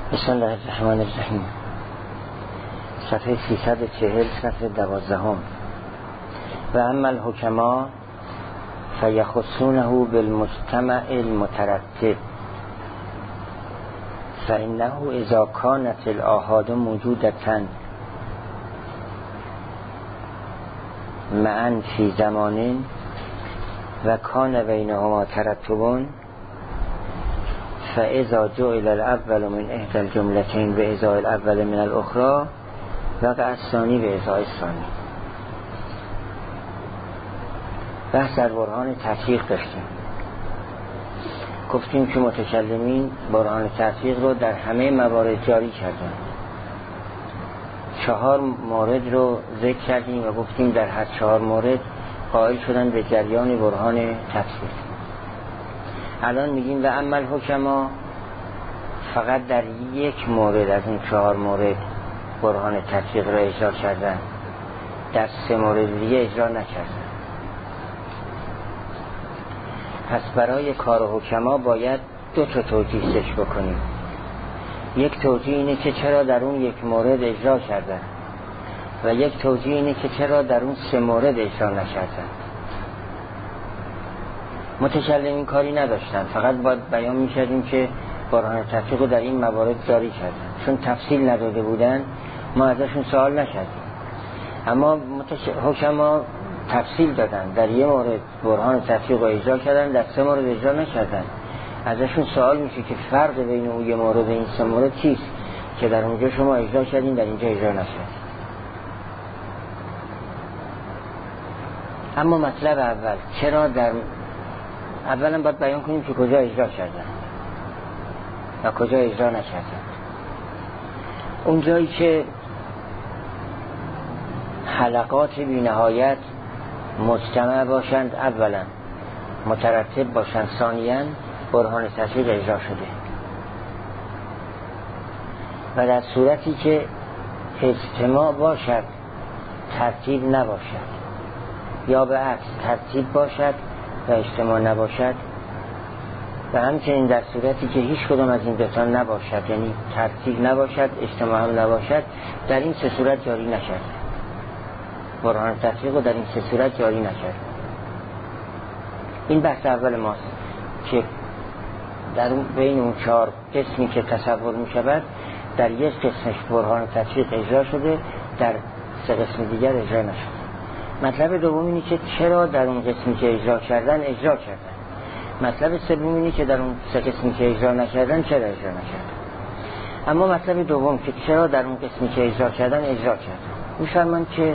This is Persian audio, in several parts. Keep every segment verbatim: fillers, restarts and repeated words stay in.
بسم الله الرحمن الرحیم. صفحه سیصد و چهل، صفحه دوازدهم. و اما الحکما فیخصونه بالمجتمع المترتب فانه اذا كانت الآحاد موجودة معا فی زمان و کان بینهما ترتب فاذا جعل الاول من احدى الجملتين بازاء الاول من الاخرى وقع الثانی بازاء الثانی. بحث در برهان تطبیق داشتیم. گفتیم که متکلمین برهان تطبیق رو در همه موارد جاری کردن. چهار مورد رو ذکر کردیم و گفتیم در هر چهار مورد قائل شدن به جریان برهان تطبیق. الان میگیم و اما الحکما، فقط در یک مورد از این چهار مورد برهان تطبیق را اجرا کردن، در سه مورد دیگه اجرا نکردن. پس برای کار حکما باید دو تا توجیه سش بکنیم. یک توجیه اینه که چرا در اون یک مورد اجرا کردن و یک توجیه اینه که چرا در اون سه مورد اجرا نکردن. متکلمین کاری نداشتن، فقط باید بیان میکردیم که برهان تطبیق رو در این موارد جاری کردن. چون تفصیل نداده بودن ما ازشون سوال نکردیم، اما متش... حکما تفصیل دادن، در یه مورد برهان تطبیق رو اجرا کردن، در سه مورد اجرا نکردن. ازشون سوال میشه که فرق بین اون یه مورد و این سه مورد چیست که در اونجا شما اجرا کردین در اینجا اجرا نکردین. اما مطلب اول، چرا در اولا باید بیان کنیم که کجا اجرا کردن و کجا اجرا نکردن. اون جایی که حلقات بی نهایت مجتمع باشند اولا، مترتب باشند ثانیاً، برهان تطبیق اجرا شده. و در صورتی که اجتماع باشد ترتیب نباشد، یا به عکس ترتیب باشد و اجتماع نباشد، و همچنین در صورتی که هیچ کدام از این دوتا نباشد، یعنی ترتیب نباشد اجتماع هم نباشد، در این سه صورت جاری نکرد. برهان تطبیق رو در این سه صورت جاری نکرد. این بحث اول ماست که در بین اون چهار قسمی که تصور می شود در یک قسمش برهان تطبیق اجرا شده، در سه قسم دیگر اجرا نشده. مطلب دوم اینه که چرا در اون قسمی که اجرا کردن اجرا کردن. مطلب سوم اینه که در اون سه قسمی که اجرا نکردن چرا اجرا نکردن. اما مطلب دوم که چرا در اون قسمی که اجرا کردن اجرا کردن، می‌فرمایند که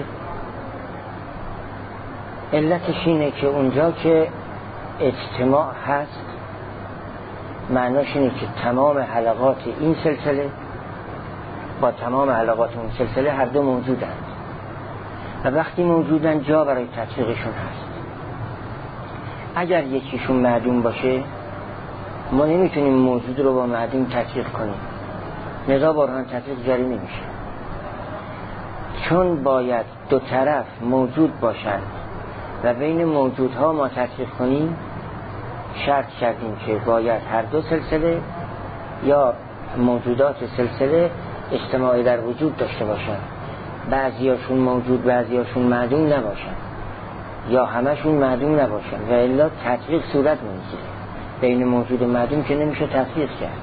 علتش اینه که اونجا که اجتماع هست معناش اینه که تمام حلقات این سلسله با تمام حلقات اون سلسله هر دو موجودند و وقتی موجودن جا برای تطبیقشون هست. اگر یکیشون معدوم باشه ما نمیتونیم موجود رو با معدوم تطبیق کنیم، لذا برهان تطبیق جاری نمیشه. چون باید دو طرف موجود باشند و بین موجودها ما تطبیق کنیم، شرط کردیم که باید هر دو سلسله یا موجودات سلسله اجتماعی در وجود داشته باشند، بعضیاشون موجود بعضیاشون معدوم نباشند یا همشون معدوم نباشند و الا تطبیق صورت نمیگیره. بین موجود و معدوم که نمیشه تطبیق کرد.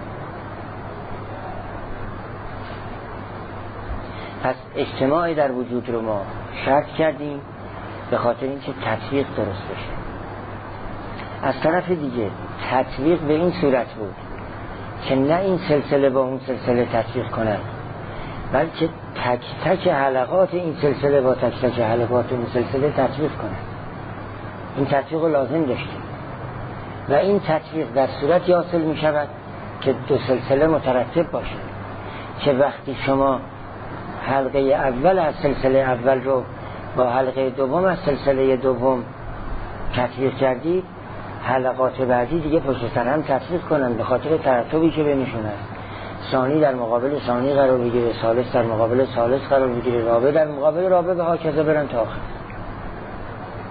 پس اجتماعی در وجود رو ما شرط کردیم به خاطر اینکه تطبیق درست بشه. از طرف دیگه تطبیق به این صورت بود که نه این سلسله با اون سلسله تطبیق کنند، بلکه تک تک حلقات این سلسله با تک تک حلقات اون سلسله تطبیق کنند. این تطبیق رو لازم داشتیم و این تطبیق در صورت حاصل می شود که دو سلسله مترتب باشه، که وقتی شما حلقه اول از سلسله اول رو با حلقه دوم از سلسله دوم تطبیق کردید، حلقات بعدی دیگه پشت سر هم تطبیق کنن به خاطر ترتبی که بینشون هست. ثانی در مقابل ثانی قرار بگیره، ثالث در مقابل ثالث قرار بگیره، رابع در مقابل رابع و هاکذا برن تا آخر.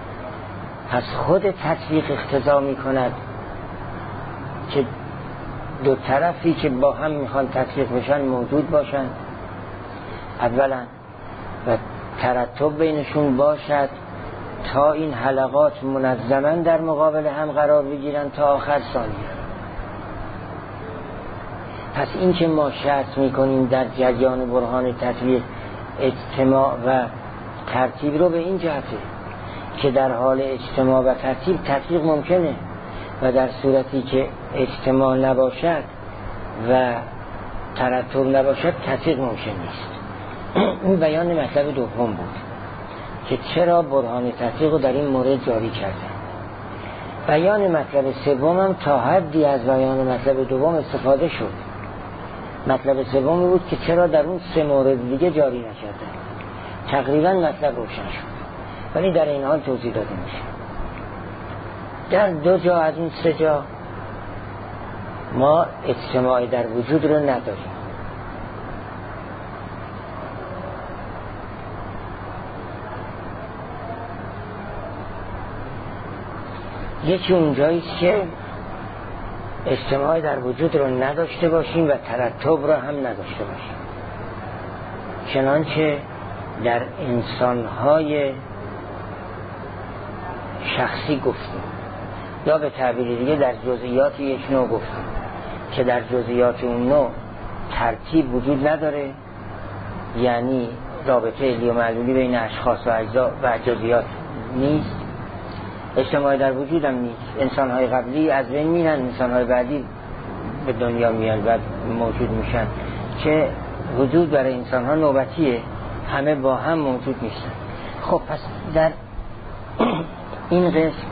پس خود تطبیق اقتضا می کند که دو طرفی که با هم میخوان تطبیق بشن موجود باشن اولا و ترتب بینشون باشد تا این حلقات منظما در مقابل هم قرار بگیرن تا آخر ثانیه. پس این که ما شرط میکنیم در جریان برهان تطبیق اجتماع و ترتیب رو به این جهته که در حال اجتماع و ترتیب تطبیق ممکنه و در صورتی که اجتماع نباشد و ترتب نباشد تطبیق ممکن نیست. این بیان مطلب دوم بود که چرا برهان تطبیق رو در این مورد جاری کرده. بیان مطلب سوم هم تا حدی از بیان مطلب دوم استفاده شد. مطلب سوم بود که چرا در اون سه مورد دیگه جاری نکرده. تقریبا مطلب روشن شد ولی در این حال توضیح داده میشه. در دو جا از این سه جا ما اجتماعی در وجود رو نداریم. یکی اونجاییست که اجتماعی در وجود رو نداشته باشیم و ترتب رو هم نداشته باشیم، چنانچه در انسانهای شخصی گفتیم یا به تعبیر دیگه در جزئیات یک نوع گفتیم که در جزئیات اون نوع ترتیب وجود نداره، یعنی رابطه علی و معلولی بین اشخاص و اجزا و جزئیات نیست. اجتماعی در وجود هم نیست. انسانهای قبلی از بین میرن، انسانهای بعدی به دنیا میان و موجود میشن که وجود برای انسانها نوبتیه، همه با هم موجود نیستن. خب پس در این قسم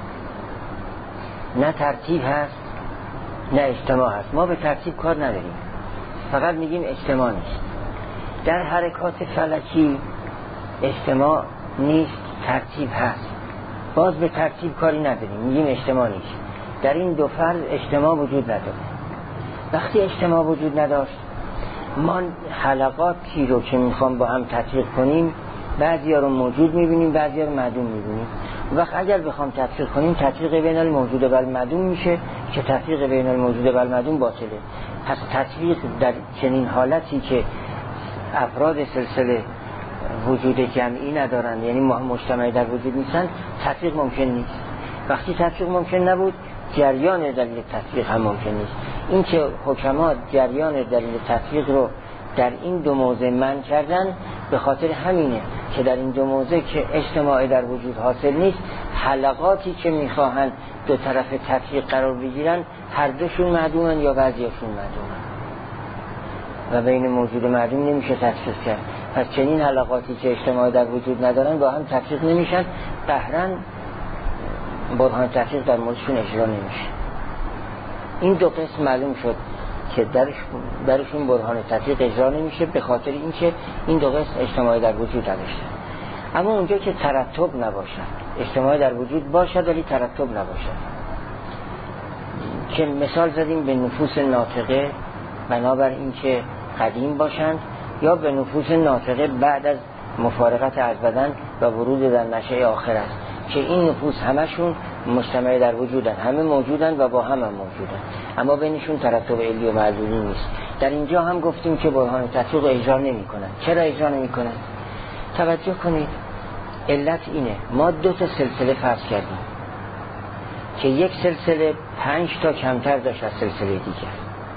نه ترتیب هست نه اجتماع هست. ما به ترتیب کار نداریم، فقط میگیم اجتماع نیست. در حرکات فلکی اجتماع نیست، ترتیب هست، باز به ترتیب کاری نداریم، میگیم اجتماع نیست. در این دو فرض اجتماع وجود نداره. وقتی اجتماع وجود نداشت ما حلقاتی رو که میخوام با هم تطبیق کنیم بعضی ها رو موجود میبینیم بعضی ها رو معدوم میبینیم. وقت اگر بخوام تطبیق کنیم تطبیق بین الموجود و المعدوم میشه که تطبیق بین الموجود و المعدوم باطله. پس تطبیق در چنین حالتی که افراد سلسله وجود جمعی ندارن، یعنی مجتمعی در وجود نیستن، تطبیق ممکن نیست. وقتی تطبیق ممکن نبود جریان دلیل تطبیق هم ممکن نیست. این که حکما جریان دلیل تطبیق رو در این دو موضع منع کردن به خاطر همینه که در این دو موضع که اجتماعی در وجود حاصل نیست، حلقاتی که میخواهند دو طرف تطبیق قرار بگیرن هر دوشون معدومن یا بعضیشون معدومن و بین موجود و معدوم نمیشه تطبیق کرد. پس چنین حلقاتی که اجتماعی در وجود ندارن با هم تطبیق نمیشن، قهرن برهان تطبیق در موردشون اجرا نمیشه. این دو قسم معلوم شد که درش درشون برهان تطبیق اجرا نمیشه به خاطر اینکه این دو قسم اجتماعی در وجود نداشتن. اما اونجا که ترتب نباشد، اجتماعی در وجود باشد ولی ترتب نباشد، که مثال زدیم به نفوس ناطقه بنابر اینکه قدیم باشند یا به نفوس ناطقه بعد از مفارقت از بدن و ورود در نشأه آخر است که این نفوس همشون مجتمع در وجودن، همه موجودن و با هم هم موجودن، اما بینشون ترتب علی و معلولی نیست. در اینجا هم گفتیم که برهان تطبیق اجرا نمی کنن. چرا اجرا نمی کنن؟ توجه کنید، علت اینه ما دو تا سلسله فرض کردیم که یک سلسله پنج تا کمتر داشت از سلسله دیگر.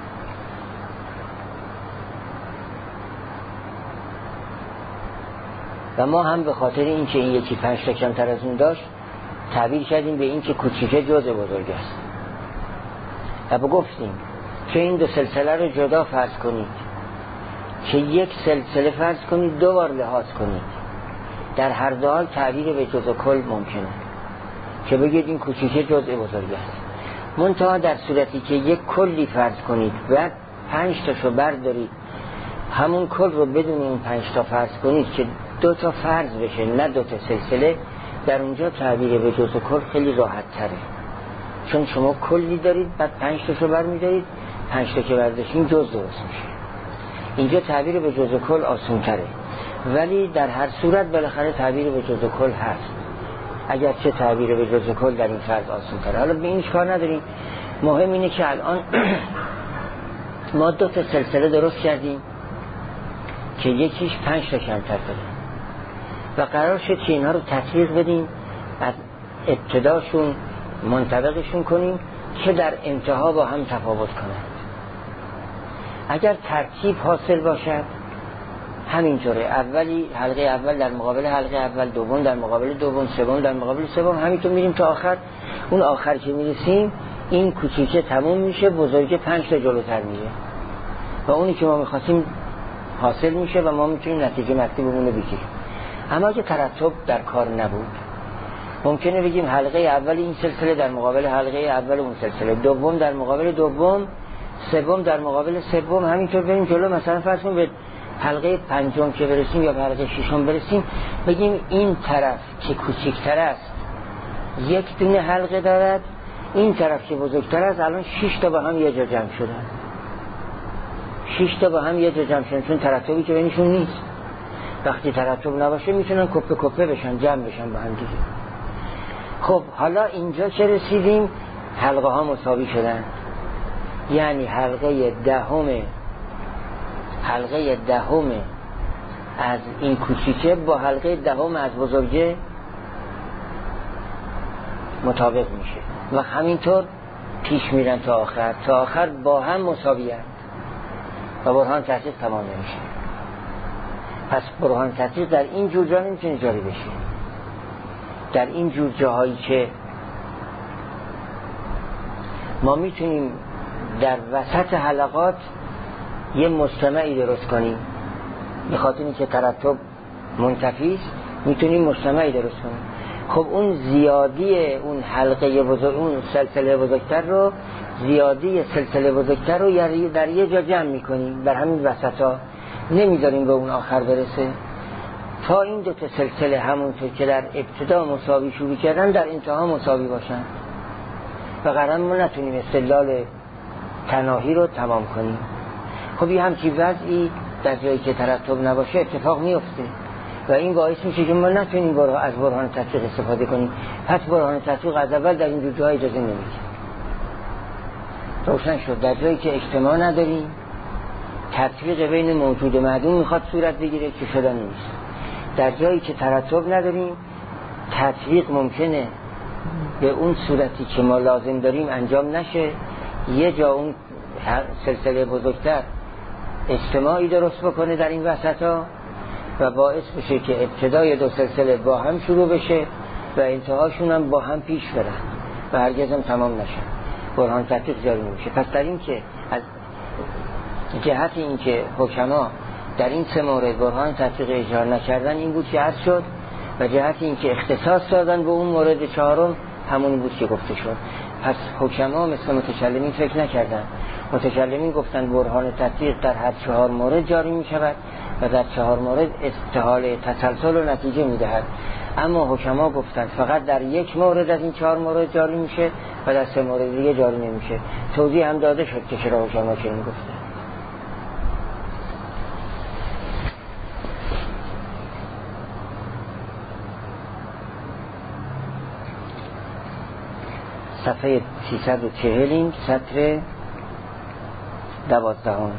و ما هم به خاطر این که این یکی پنج تا کمتر از اون داشت تعبیر کردیم به این که کوچیکه جزء بزرگ است و بگفتیم که این دو سلسله رو جدا فرض کنید، که یک سلسله فرض کنید دو بار لحاظ کنید، در هر دو حال تعبیر به جزء کل ممکنه که بگید این کوچیکه جزء بزرگ است. منتها در صورتی که یک کلی فرض کنید بعد پنج تاشو بردارید همون کل رو بدون اون پنج تا فرض کنید که دو تا فرض بشه نه دو تا سلسله، در اونجا تعبیر به جزء کل خیلی راحت تره، چون شما کلی دارید بعد پنج تاشو برمی‌دارید، پنج تا که برداشتین جزء درست میشه. اینجا تعبیر به جزء کل آسان تره، ولی در هر صورت بالاخره تعبیر به جزء کل هست، اگر چه تعبیر به جزء کل در این فرض آسان تره. حالا به این کار نداریم، مهم اینه که الان ما دو تا سلسله درست کردیم که یکیش پنج تا کمتر داره و قرار شد که اینها رو تطبیق بدیم، از ابتداشون منطبقشون کنیم که در انتها با هم تفاوت کنند. اگر ترتیب حاصل باشد همینطوره، اولی حلقه اول در مقابل حلقه اول، دوم در مقابل دوم، سوم در مقابل سوم، همینطور میریم تا آخر. اون آخر که میرسیم این کوچیکه تموم میشه، بزرگه پنج تا جلوتر میره و اونی که ما میخواستیم حاصل میشه و ما میتونیم نتیجه مطلوبمون رو بگیریم. اما اگه ترتب در کار نبود ممکنه بگیم حلقه اول این سلسله در مقابل حلقه اول اون سلسله، دوم در مقابل دوم، سوم در مقابل سوم، همینطور بریم جلو. مثلا فرض کنیم به حلقه پنجم که برسیم یا به حلقه ششم برسیم بگیم این طرف که کوچکتر است یک دونه حلقه دارد، این طرف که بزرگتر است الان شش تا با هم یه جا جمع شدن، شش تا با هم یه جا جمع شدن، چون ترتبی که بینشون نیست. وقتی ترتب نباشه میتونن کپه کپه بشن، جمع بشن با هم دیگه. خب حالا اینجا چه رسیدیم؟ حلقه ها مساوی شدن، یعنی حلقه دهم حلقه دهم از این کوچیکه با حلقه دهم از بزرگه مطابق میشه و همینطور پیش میرن تا آخر، تا آخر با هم مساوی هستند و برهان تحقیق تمام نمیشه. پس برهان تحقیق در این جور جا نمیتونه جاری بشه. در این جور جاهایی که ما میتونیم در وسط حلقات یه مجتمعی درست کنیم، به خاطر اینکه ترتب منتفی است میتونیم مجتمعی درست کنیم. خب اون زیادی اون حلقه بزرگ، اون سلسله بزرگتر رو، زیادی سلسله بزرگتر رو در یه جا جمع میکنیم، در همین وسطا نمیذاریم به اون آخر برسه، تا این دو تا سلسله همونطور که در ابتدا مساوی شروع کردن در انتها مساوی باشن و قرار ما نتونیم استدلال تناهی رو تمام کنیم. خب یه همچی وضعی در جایی که ترتب نباشه اتفاق میفته و این باعث میشه که ما نتونیم از برهان تطبیق استفاده کنیم. پس برهان تطبیق از اول در این جاهای اجازه نمیده. روشن شد در جایی که اجتماع نداریم تطبیق بین موجود و معدوم میخواد صورت بگیره که شدن نیست. در جایی که ترتب نداریم تطبیق ممکنه به اون صورتی که ما لازم داریم انجام نشه، یه جا اون سلسله بزرگتر اجتماعی درست بکنه در این وسطا و باعث بشه که ابتدای دو سلسله با هم شروع بشه و انتهاشون هم با هم پیش برن و هرگز هم تمام نشن، برهان تطبیق جاری نمیشه. پس در این که از جهت این که حکما در این سه مورد برهان تطبیق اجرا نکردن این بود که عرض شد و جهت این که اختصاص دادن به اون مورد چهارم همون بود که گفته شد. پس حکما مثل متکلمین فکر نکردن. متکلمین گفتن برهان تطبیق در هر چهار مورد جاری می شود و در چهار مورد استحاله تسلسل و نتیجه می دهد، اما حکما گفتن فقط در یک مورد از این چهار مورد جاری میشه و در سه مورد دیگه جاری نمیشه. توضیح هم داده شد که چرا حکما چنین گفتن. صفحه سیصد و چهل این سطر دوازدهم.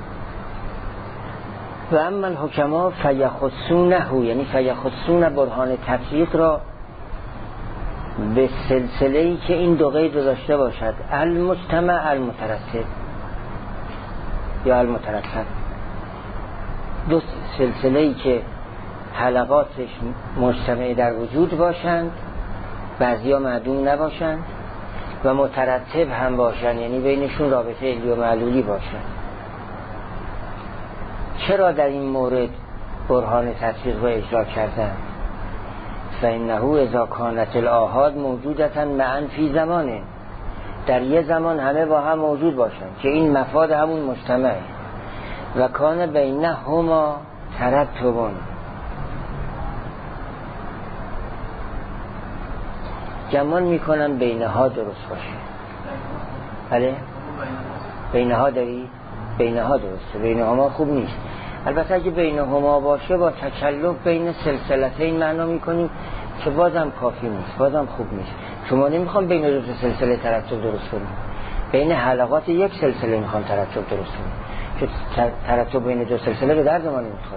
و اما الحکما فیخصونه، یعنی فیخصون برهان تطبیق را به سلسله‌ای که این دو قید داشته باشد، المجتمع المترتب یا المترتب، دو سلسله‌ای که حلقاتش مجتمع در وجود باشند، بعضیا معدوم نباشند و مترتب هم باشند، یعنی بینشون رابطه علی و معلولی باشند. چرا در این مورد برهان تطبیق را اجرا کردن؟ فإنه اذا كانت الآحاد موجودة معا فی زمانه، در یه زمان همه با هم موجود باشند که این مفاد همون مجتمعه و کان بینهما ترتبون، گمان میکنم بینها درست باشه. بله؟ بینها داری؟ بینها درسته، بینهما خوب نیست. البته اگه بینهما باشه با تکلف بین سلسلتین معنا میکنیم که بازم کافی نیست، بازم خوب نیست. شما نمیخوام بین دو سلسله ترتب درست کنیم، بین حلقات یک سلسله میخوان ترتب درست کنیم، که ترتب بین دو سلسله به درد ما نمیخوره.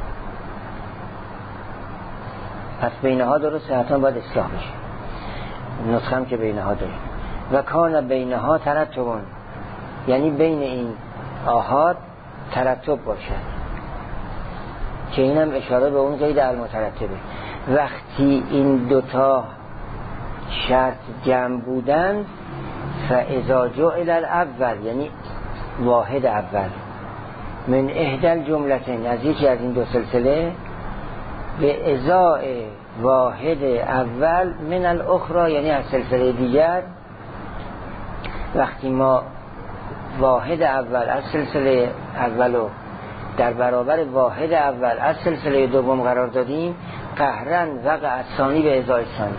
پس بینها درسته، حتما باید اصلاح بشه. نسخه هم که بینها داریم و کان بینها ترتبون، یعنی بین این آحاد ترتب باشد، که اینم اشاره به اون قید المترتبه. وقتی این دوتا شرط جمع بودن، فاذا جعل الاول، یعنی واحد اول، من احدى الجملتين، از یکی از این دو سلسله، به ازای واحد اول من الاخرى، یعنی از سلسله دیگر. وقتی ما واحد اول از سلسله اولو در برابر واحد اول از سلسله دوم قرار دادیم، قهرن وقع ثانی به ازای ثانی،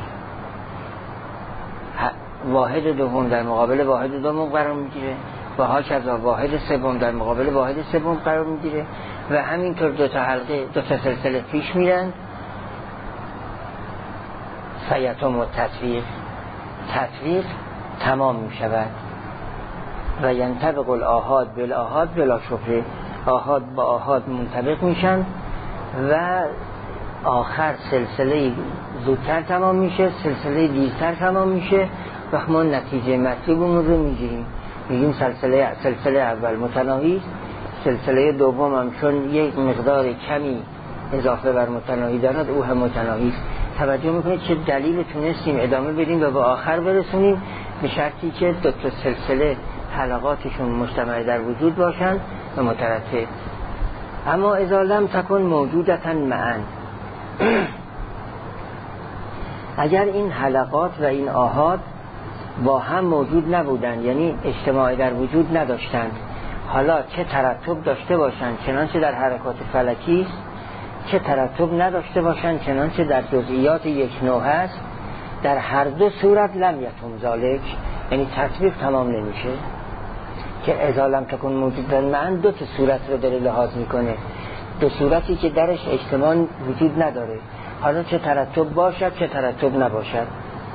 واحد دوم در مقابل واحد دوم قرار میگیره و هاکذا واحد سوم در مقابل واحد سوم قرار میگیره و همینطور دو تا حلقه دو تا سلسله پیش میرن. فیتم و تطبیق، تطبیق تمام میشود و ینطبق الآحاد بالآحاد بلا شبهه، آحاد با آحاد منطبق میشن و آخر سلسله زودتر تمام میشه، سلسله دیرتر تمام میشه و ما نتیجه مطلوبمون رو میگیریم. میگیم سلسله سلسله اول متناهی، سلسله دوم هم چون یک مقدار کمی اضافه بر متناهی دارد او هم متناهی. توجه میکنید چه دلیل تونستیم ادامه بدیم و به آخر برسونیم، به شرطی که دو تا سلسله حلقاتشون مجتمع در وجود باشند و مترتب. اما اذا لم تکن موجودتا معا، اگر این حلقات و این آحاد با هم موجود نبودند، یعنی اجتماعی در وجود نداشتند، حالا چه ترتب داشته باشند چنانچه در حرکات فلکی است، چه ترتب نداشته باشند چنانچه در جزئیات یک نوع هست، در هر دو صورت لم یتم ذالک، یعنی تطبیق تمام نمیشه. که اذا لم تکن موجودن معا دو تا صورت رو داره لحاظ میکنه، دو صورتی که درش اجتماع وجود نداره، حالا چه ترتب باشد چه ترتب نباشد.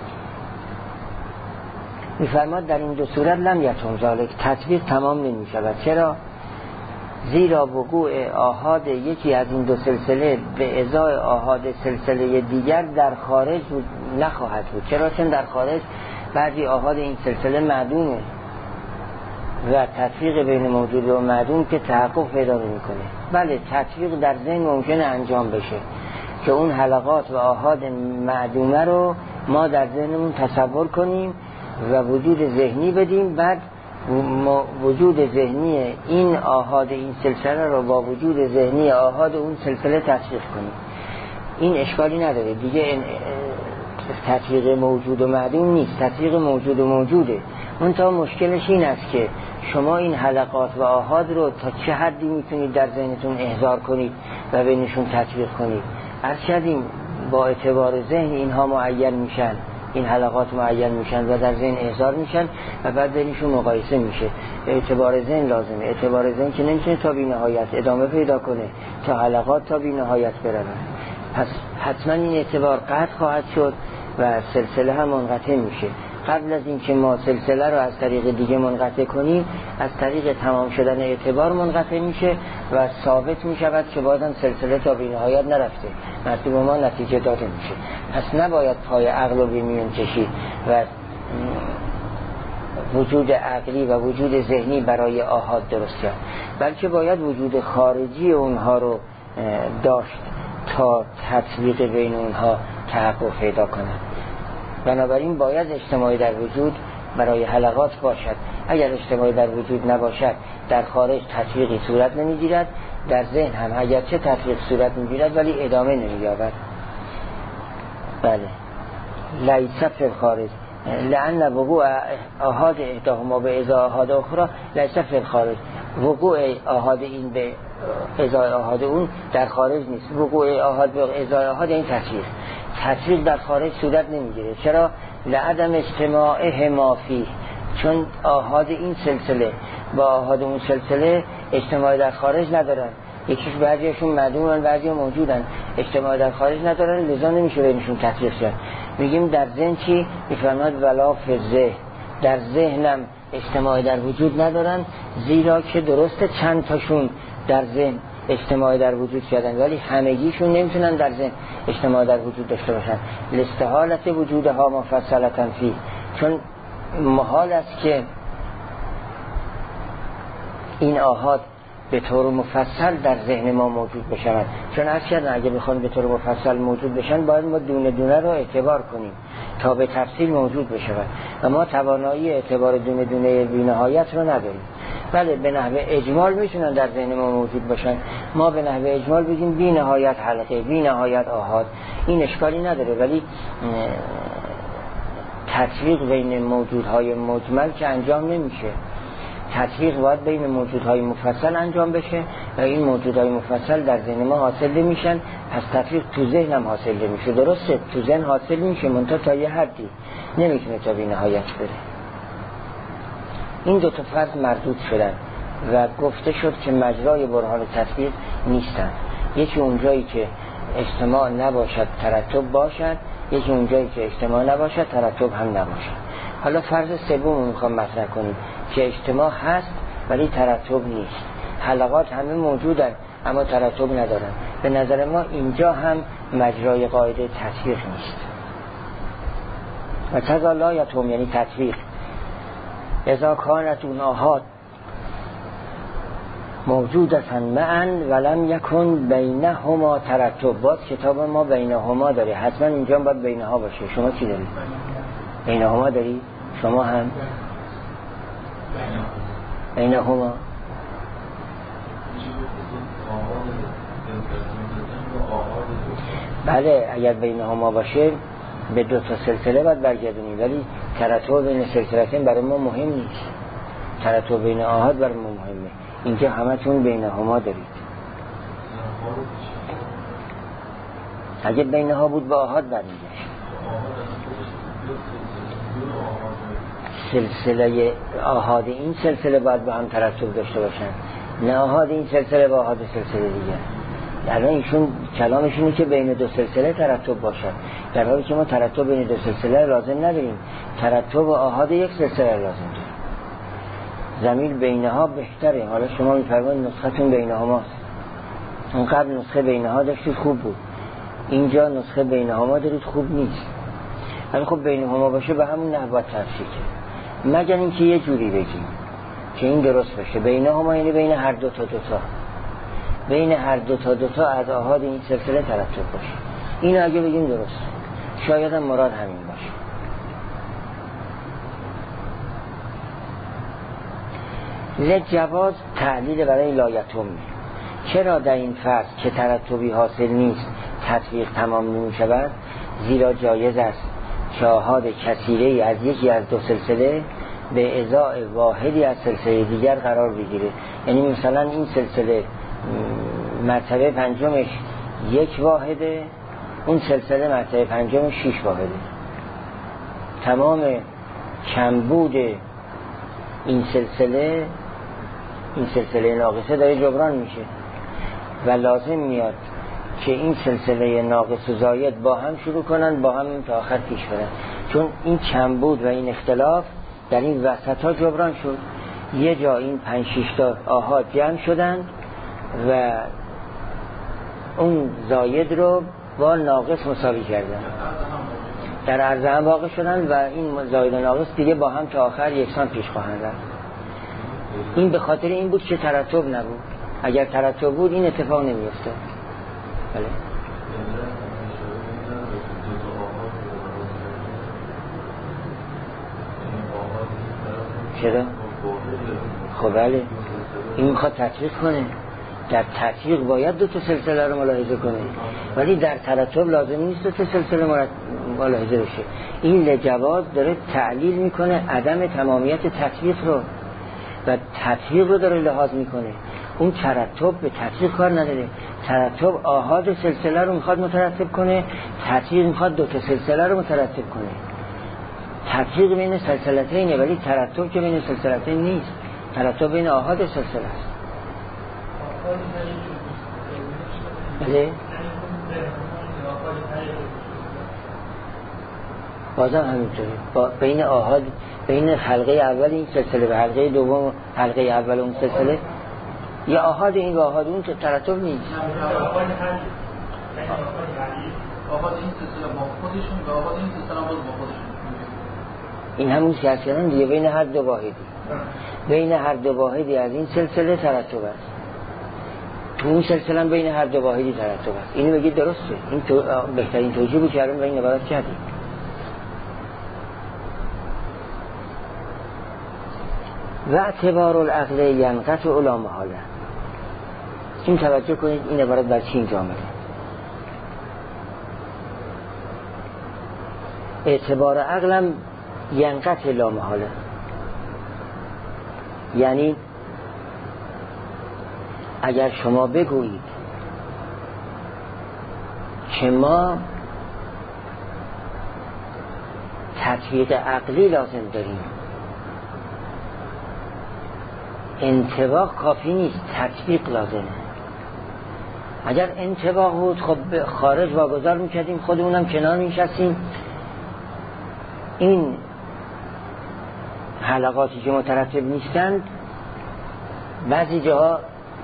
میفرماد در این دو صورت لم یتم ذالک، تطبیق تمام نمیشود. چرا؟ زیرا وقوع آحاد یکی از این دو سلسله به ازای آحاد سلسله دیگر در خارج نخواهد بود. چرا؟ چون در خارج بعضی آحاد این سلسله معدومه و تطبیق بین موجود و معدوم که تحقق پیدا نمی‌کنه. بله تطبیق در ذهن ممکنه انجام بشه که اون حلقات و آحاد معدومه رو ما در ذهنمون تصور کنیم و وجود ذهنی بدیم، بعد وجود ذهنی این آحاد این سلسله رو با وجود ذهنی آحاد اون سلسله تطبیق کنیم. این اشکالی نداره دیگه. این تطبیق موجود و معدوم نیست، تطبیق موجود و موجوده. منتها مشکلش این است که شما این حلقات و آحاد رو تا چه حدی میتونید در ذهنتون احضار کنید و بینشون تطبیق کنید. عرض کردیم با اعتبار ذهن اینها معین میشن، این حلقات معین میشن و در ذهن احضار میشن و بعد بینشون مقایسه میشه. اعتبار ذهن لازمه، اعتبار ذهن که نمیتونه تا بی نهایت ادامه پیدا کنه، تا حلقات تا بی نهایت برن. پس حتما این اعتبار قطع خواهد شد و سلسله هم منقطع میشه. قبل از اینکه ما سلسله رو از طریق دیگه منقطع کنیم، از طریق تمام شدن اعتبار منقطع میشه و ثابت میشود که بازم سلسله تا بی نهایت نرفته، مطلوب ما نتیجه داده میشه. پس نباید پای عقل رو به میون کشید و وجود عقلی و وجود ذهنی برای آحاد درست کرد، بلکه باید وجود خارجی اونها رو داشت تا تطبیق بین اونها تحقق پیدا کنه. بنابراین باید اجتماعی در وجود برای حلقات باشد. اگر اجتماعی در وجود نباشد در خارج تطبیقی صورت نمیگیرد، در ذهن هم اگرچه تطبیق صورت میگیرد ولی ادامه نمییابد. بله لیس فی الخارج لأن وقوع آحاد احداهما به ازای آحاد اخرى لیس فی الخارج، وقوع آحاد این به ازای آحاد اون در خارج نیست. وقوع آحاد به ازای آحاد این تطبیق تطبیق در خارج صورت نمیگیره. چرا؟ لعدم اجتماعه ما فیه، چون آحاد این سلسله با آحاد اون سلسله اجتماعی در خارج ندارن. یکیش بعضیشون معدومن بعضی موجودن، اجتماعی در خارج ندارن، لذا نمیشه بینشون تطبیق شد. میگیم در ذهن چی؟ میفرماد ولا فی ذهن، در ذهنم اجتماعی در وجود ندارن، زیرا که درسته چند تاشون در ذهن اجتماعی در وجود کردن ولی همگیشون نمیتونن در ذهن اجتماعی در وجود داشته باشن. لاستحالت وجودها مفصلتاً فی، چون محال است که این آحاد به طور مفصل در ذهن ما موجود بشن، چون اصلا اگه بخوان به طور مفصل موجود بشن باید ما دونه دونه رو اعتبار کنیم تا به تفصیل موجود بشن و ما توانایی اعتبار دونه دونه بی‌نهایت رو نداریم. بله به نحو اجمال میتونن در ذهن ما موجود باشن، ما به نحو اجمال بگیم بی نهایت حلقه، بی نهایت آحاد، این اشکالی نداره، ولی تطبیق بین موجودهای مجمل که انجام نمیشه. تطبیق باید بین موجودهای مفصل انجام بشه و این موجودهای مفصل در ذهن ما حاصل نمیشن، پس تطبیق تو ذهن هم حاصل نمیشه. درسته تو ذهن حاصل میشه منتها تا یه حدی، نمیتونه تا بی نهایت بره. این دو تا فرض مردود شدن و گفته شد که مجرای برهان تطبیق نیستن. یکی اونجایی که اجتماع نباشد ترتب باشد، یکی اونجایی که اجتماع نباشد ترتب هم نباشد. حالا فرض سوم رو میخوام مطرح کنیم که اجتماع هست ولی ترتب نیست. حلقات همه موجودن اما ترتب ندارن. به نظر ما اینجا هم مجرای قاعده تطبیق نیست. و تزالایتهم یعنی تطبیق اذا کانت اون آحاد موجودتن معا ولم یکن بینهما ترتب. باز کتاب ما بینهما داره، حتما اینجا باید بینها باشه. شما چی دارید؟ بینهما داری؟ شما هم بینهما بله اگر بینهما باشه به دو تا سلسله باید برگردونیم، ولی ترتب بین سلسلتین برای ما مهم نیست. ترتب بین آحاد برای ما مهمه. اینجا همتون بینهما دارید. اگه بینها بود با آحاد برمیگشت. سلسله آحاد این سلسله باید با هم ترتب داشته باشن، نه آحاد این سلسله با آحاد سلسله دیگه. در ایشون کلامش اینه که بین دو سلسله ترتب باشد، در حالی که ما ترتب بین دو سلسله لازم نداریم، ترتب و آحاد یک سلسله لازم داریم. ضمیر بینها بهتره. حالا شما میفرمایید نسختون بینها ماست، اون قبل نسخه بینها داشتید خوب بود، اینجا نسخه بینها ما دارید خوب نیست. ولی خب بینها باشه به همون نحو باید تفسیر کنیم، مگر اینکه یه جوری بگیم که این درست باشه. بینها ما یعنی بین هر دو تا دو تا، بین هر دو تا دو تا از آحاد این سلسله ترتب باشه. اینو اگه بگیم درست، شاید هم مراد همین باشه. لجواز تعلیل برای لایتم. چرا در این فرض که ترتبی حاصل نیست تطبیق تمام نمی شود؟ زیرا جایز است که آحاد کثیره از یکی از دو سلسله به ازای واحدی از سلسله دیگر قرار بگیره. یعنی مثلا این سلسله مرتبه پنجمش یک واحده، اون سلسله مرتبه پنجمش شیش واحده. تمام کمبود این سلسله این سلسله ناقصه داره جبران میشه و لازم میاد که این سلسله ناقص و زاید با هم شروع کنن، با هم تا آخر پیش برن، چون این کمبود و این اختلاف در این وسط ها جبران شد. یه جا این پنج شیش تا آحاد جمع شدن و اون زاید رو با ناقص مساوی کردن، در عرض هم واقع شدن و این زاید و ناقص دیگه با هم تا آخر یکسان پیش خواهند رفت. این به خاطر این بود که ترتب نبود. اگر ترتب بود این اتفاق نمی‌افتاد. بله. چرا؟ خب بله این میخواد تطبیق کنه. در تطبیق باید دو تا سلسله رو ملاحظه کنه، ولی در ترتب لازم نیست دو تا سلسله ملاحظه بشه. این لجواز داره تعلیل میکنه عدم تمامیت تطبیق رو و تطبیق رو داره لحاظ میکنه. اون ترتب به تطبیق کار نداره. ترتب آحاد سلسله رو میخواد مترتب کنه، تطبیق میخواد دو تا سلسله رو مترتب کنه. تطبیق بین سلسلتینه ولی ترتب که بین سلسلتین نیست. ترتب بین آحاد سلسله است. بله بازم همینطوره. با بین آحاد، بین حلقه اول این سلسله و حلقه دوم حلقه اول اون سلسله یا آحاد این و آحاد اون ترتب نیست. آحاد این سلسله با خودشون و آحاد این سلسله با خودشون. این همون که اصلا دیگه بین هر دو واحدی بین هر دو واحدی از این سلسله ترتب است. تو اون سلسله بین هر دو واحدی ترتب است. اینو بگید درسته. این تو بهترین توجیه بود که الان به این عبارت کردیم. و اعتبار العقل ینقطع لا محاله. این توجه کنید این عبارت بر چی اینجا آمده. اعتبار عقلم ینقطع لا محاله، یعنی اگر شما بگویید که ما تطبیق عقلی لازم داریم، انطباق کافی نیست، تطبیق لازمه. اگر انطباق بود خب خارج واگذار میکردیم، خودمونم کنار میشستیم، این حلقاتی که مترتب نیستند بعضی جاها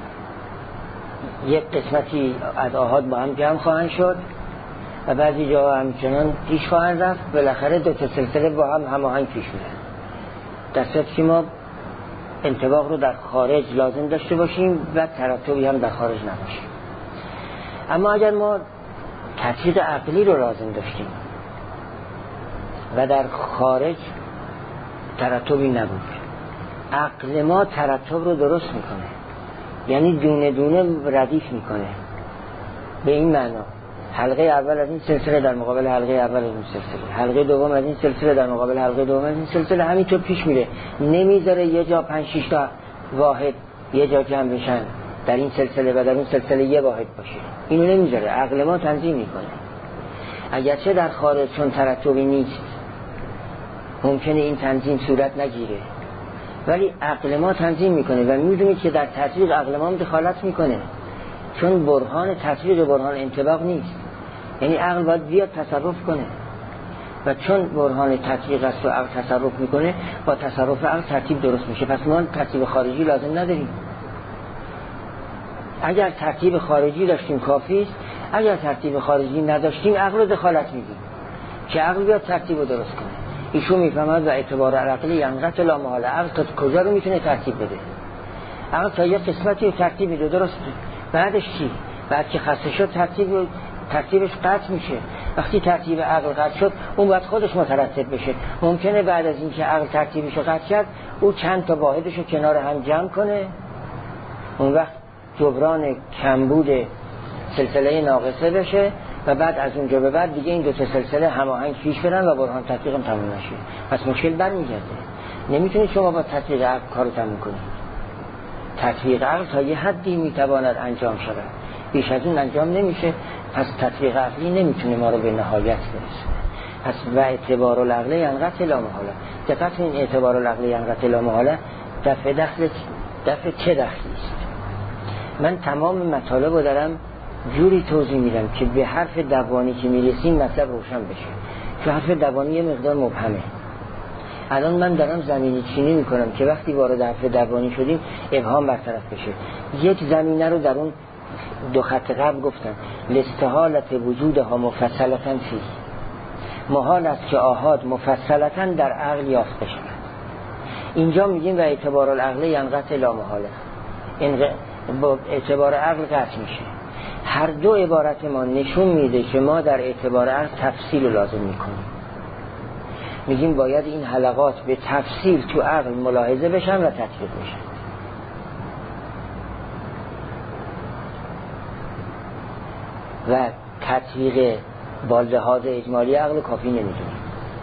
یک قسمتی از آحاد با هم جمع خواهند شد و بعضی جاها همچنان پیش خواهند رفت، بالاخره دو تا سلسله با هم هماهنگ پیش میرن. در صورتی که ما انطباق رو در خارج لازم داشته باشیم و ترتبی هم در خارج نباشه. اما اگر ما تطبیق عقلی رو لازم داشتیم و در خارج ترتبی نبود، عقل ما ترتب رو درست میکنه، یعنی دونه دونه ردیف میکنه. به این معنا حلقه اول از این سلسله در مقابل حلقه اول از این سلسله، حلقه دوم از این سلسله در مقابل حلقه دوم از این سلسله، همینطور پیش میره. نمیذاره یه جا پنج شش تا واحد یه جا جمع بشن در این سلسله و در اون سلسله یه واحد باشه. اینو نمیذاره، عقل ما تنظیم میکنه. اگرچه در خارج چون ترتبی نیست ممکنه این تنظیم صورت نگیره، ولی عقل ما تنظیم میکنه و میدونید که در تطبیق عقل ما دخالت میکنه، چون برهان تطبیق برهان انطباق نیست. یعنی عقل باید بیاد تصرف کنه و چون برهان تطبیق است و عقل تصرف میکنه، با تصرف عقل ترتیب درست میشه. پس ما ترتیب خارجی لازم نداریم. اگر ترتیب خارجی داشتیم کافی است، اگر ترتیب خارجی نداشتیم عقل رو دخالت میدیم که عقل بیاد ترتیب رو درست کنه. ایشون میفهمد و اعتبار عقلی ینقطع لا محاله. عقل تا کجا رو میتونه ترتیب بده؟ عقل تا یه قسمتی رو ترتیب میده، درسته. بعدش چی؟ بعد که خسته شد ترتیب ترتیبش قطع میشه. وقتی ترتیب عقل قطع شد اون باید خودش مترتب بشه. ممکنه بعد از اینکه عقل ترتیبش رو قطع کرد او چند تا واحدش رو کنار هم جمع کنه، اون وقت جبران کمبود سلسله ناقصه بشه و بعد از اونجا به بعد دیگه این دو تا سلسله هماهنگ پیش برن و برهان تطبیقم تموم نشه. پس مشکل برمیگرده. نمیتونید شما با تطبیق عقل کارو تموم کنید. تطبیق عقل تا یه حدی میتواند انجام شود، بیش از اون انجام نمیشه. پس تطبیق عقلی نمیتونه ما رو به نهایت برسونه. پس و اعتبار العقل ینقطع لا محاله. دقت این اعتبار العقل ینقطع لا محاله دفع دخل دفع چه دخلی است؟ من تمام مطالب رو دارم جوری توضیح میدم که به حرف دوانی که میرسیم مطلب روشن بشه، که حرف دوانی یه مقدار مبهمه. الان من دارم زمینی چینی میکنم که وقتی وارد حرف دوانی شدیم ابهام برطرف بشه. یک زمینه رو در اون دو خط قبل گفتم، لاستحالت وجودها مفصلتاً فی، محال است که آحاد مفصلتاً در عقل یافت بشه. اینجا میگیم و اعتبار العقل ینقطع لا محاله، این با اعتبار عقل قطع میشه. هر دو عبارت ما نشون میده که ما در اعتبار عقل تفصیل رو لازم میکنیم. میگیم باید این حلقات به تفصیل تو عقل ملاحظه بشن و تطبیق بشن. و تطبیق با لحاظ اجمالی عقل کافی نمیدونیم.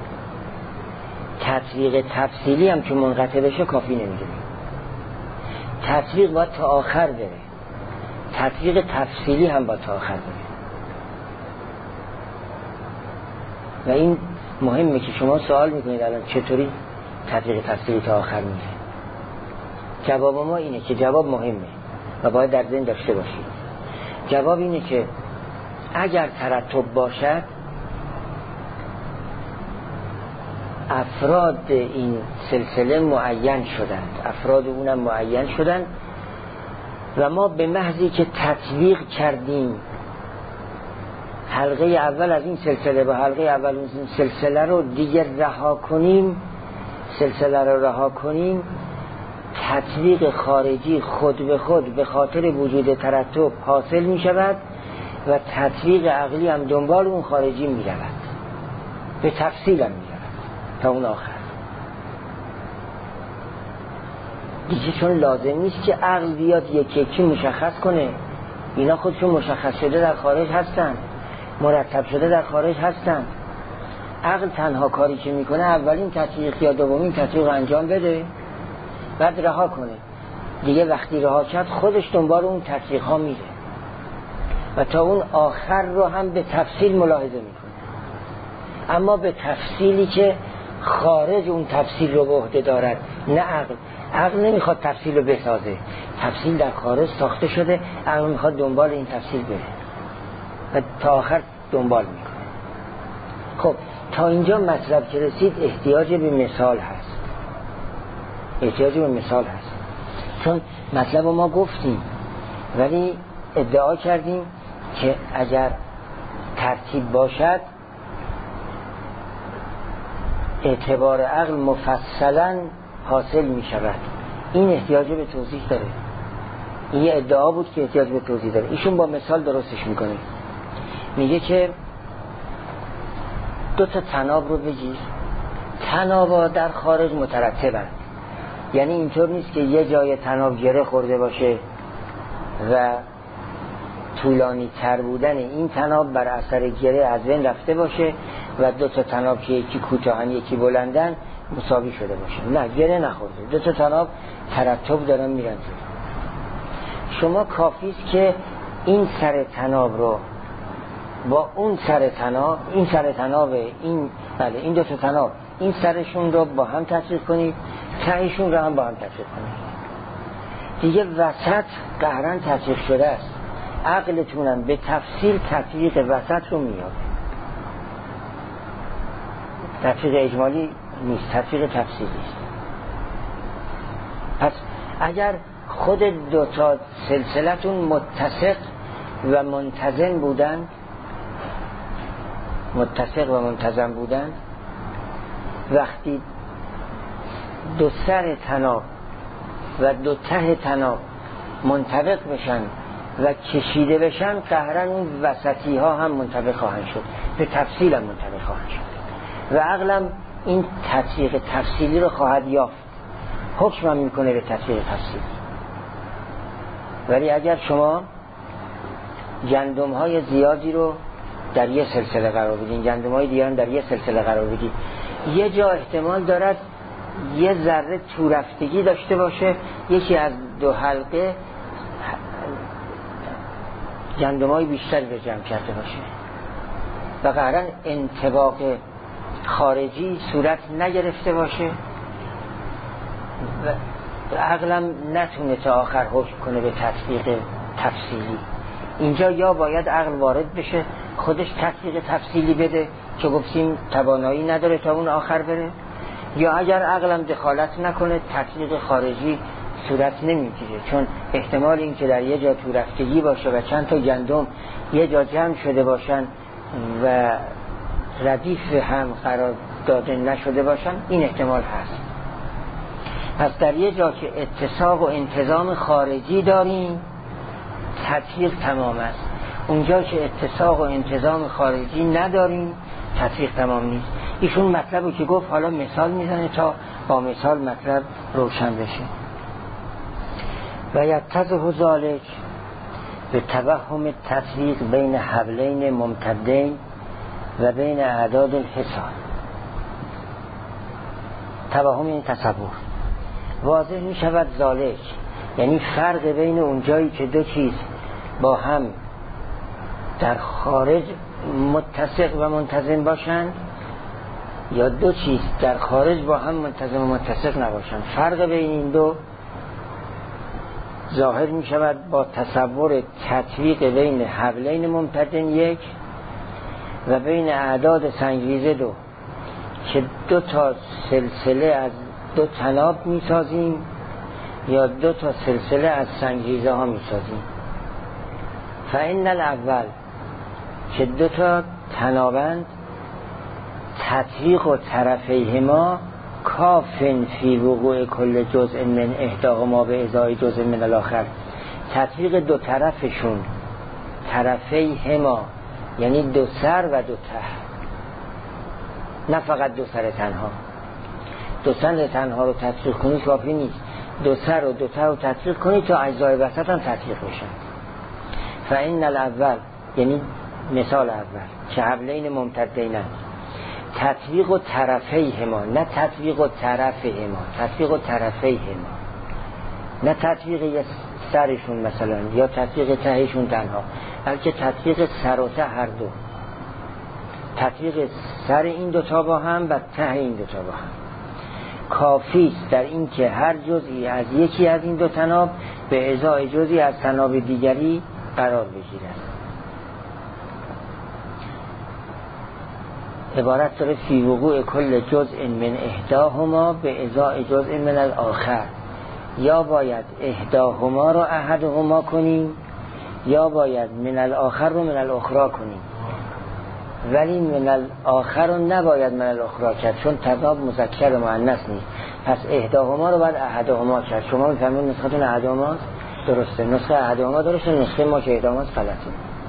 تطبیق تفصیلی هم که منقطع بشه کافی نمیدونیم. تطبیق باید تا آخر بره، تطبیق تفصیلی هم باید تا آخر بره. و این مهمه که شما سوال میکنید الان چطوری تطبیق تفصیلی تا آخر میره. جواب ما اینه که جواب مهمه و باید در ذهن داشته باشید. جواب اینه که اگر ترتب باشد افراد این سلسله معین شدند، افراد اونم معین شدند و ما به محضی که تطبیق کردیم حلقه اول از این سلسله با حلقه اول از این سلسله رو دیگر رها کنیم، سلسله رو رها کنیم، تطبیق خارجی خود به خود به خاطر وجود ترتب حاصل می شود و تطبیق عقلی هم دنبال اون خارجی می رود، به تفصیل هم می رود تا اون آخر. دیگه چون لازم نیست که عقل بیاد یکی یکی مشخص کنه، اینا خودشون مشخص شده در خارج هستن، مرتب شده در خارج هستن. عقل تنها کاری که میکنه اولین تطبیق یا دومین تطبیق انجام بده، بعد رها کنه. دیگه وقتی رها کرد خودش دنبال اون تطبیق ها میره و تا اون آخر رو هم به تفصیل ملاحظه میکنه، اما به تفصیلی که خارج اون تفصیل رو به عهده دارد، نه عقل. عقل نمیخواد تفصیل رو بسازه، تفصیل در خارج ساخته شده، عقل میخواد دنبال این تفصیل بره و تا آخر دنبال میکنه. خب تا اینجا مطلب که رسید احتیاج به مثال هست، احتیاج به مثال هست، چون مطلب رو ما گفتیم ولی ادعا کردیم که اگر ترتیب باشد اعتبار عقل مفصلا حاصل می شود. این احتیاج به توضیح داره، این ادعا بود که احتیاج به توضیح داره. ایشون با مثال درستش میکنه، میگه که دو تا تناب رو بگیر، تنابا در خارج مترتبند، یعنی اینطور نیست که یه جای تناب گره خورده باشه و طولانی تر بودن این تناب بر اثر گره از بین رفته باشه و دو تا تناب که یکی کوتاهن یکی بلندن مساوی شده باشه. نه، گره نخورده، دو تا تناب ترتب دارن میرن. شما کافیست که این سر تناب رو با اون سر تناب، این سر تناب این بله این دو تا تناب این سرشون رو با هم تطبیق کنید، تهشون رو هم با هم تطبیق کنید. دیگه وسط قهرن تطبیق شده است، عقلتونم به تفصیل تطبیق وسط رو میاد. تطبیق اجمالی نیست، تطبیق تفصیلی است. پس اگر خود دو تا سلسلتون متسق و منتظم بودن، متسق و منتظم بودن، وقتی دو سر تناب و دو ته تناب منطبق بشن و کشیده بشن، قهرن اون وسطی ها هم منطبق خواهند شد، به تفصیل هم منطبق خواهند شد و عقلم این تطبیق تفصیلی رو خواهد یافت، حکم هم میکنه به تطبیق تفصیلی. ولی اگر شما گندم های زیادی رو در یه سلسله قرار بدین، گندم های دیگر در یه سلسله قرار بدین، یه جا احتمال دارد یه ذره تو رفتگی داشته باشه، یکی از دو حلقه گندم های بیشتری رو جمع کرده باشه و قهرن انطباق خارجی صورت نگرفته باشه و عقلم نتونه تا آخر حکم کنه به تطبیق تفصیلی. اینجا یا باید عقل وارد بشه خودش تطبیق تفصیلی بده که گفتیم توانایی نداره تا اون آخر بره، یا اگر عقلم دخالت نکنه تطبیق خارجی صورت نمیگیره، چون احتمال این که در یه جا تو رفتگی باشه و چند تا گندم یه جا جمع شده باشن و ردیف هم قرار داده نشده باشن، این احتمال هست. پس در یه جا که اتساق و انتظام خارجی داریم تطبیق تمام است، اونجا که اتساق و انتظام خارجی نداریم تطبیق تمام نیست. ایشون مطلبو که گفت حالا مثال میزنه تا با مثال مطلب روشن بشه. و یتضح ذلک به توهم تطبیق بین حبلین ممتدین و بین اعداد الحصان. توهم این تصور واضح می شود ذالک، یعنی فرق بین اون جایی که دو چیز با هم در خارج متسق و منتظم باشند یا دو چیز در خارج با هم منتظم و متسق نباشند. فرق بین این دو ظاهر می شود با تصور تطبیق بین حبلین ممتدین یک و بین اعداد سنگریزه دو که دو تا سلسله از دو تناب میسازیم یا دو تا سلسله از سنگریزه ها میسازیم. فإن الاول که دو تا تنابند، تطبیق و طرفیهما کافن فی وقوع کل جزء من احداهما به ازای جزء من الاخر. تطبیق دو طرفشون، طرفیهما یعنی دو سر و دو ته، نه فقط دو سر تنها. دو سر تنها رو تطبیق کنی کافی نیست، دو سر و دو ته رو تطبیق کنی تا اجزای وسط هم تطبیق بشن. فإن الاول یعنی مثال اول که حبلین ممتدین، تطبیق و طرفیهما، نه تطبیق و طرفهما، تطبیق و طرفیهما، نه تطبیق یه سرشون مثلا یا تطبیق تهشون تنها، بلکه تطبیق سر و ته هر دو، تطبیق سر این دوتا با هم و ته این دوتا با هم. کافی است در این که هر جزئی از یکی از این دو تناب به ازای جزئی از تناب دیگری قرار بگیرد. عبارت داره فی وقوع کل جزء من احداهما به ازای جزء من الاخر. یا باید احداهما رو احدهما کنیم یا باید من الاخر رو من الاخرى کنیم، ولی من الاخر رو نباید من الاخرى کرد چون تضاد مذکر مؤنث نیست. پس احداهما رو باید احدهما کرد. شما میفهمید نسختون احدهما درسته، نسخه احدهما درسته، نسخه ما که احداهما غلطه.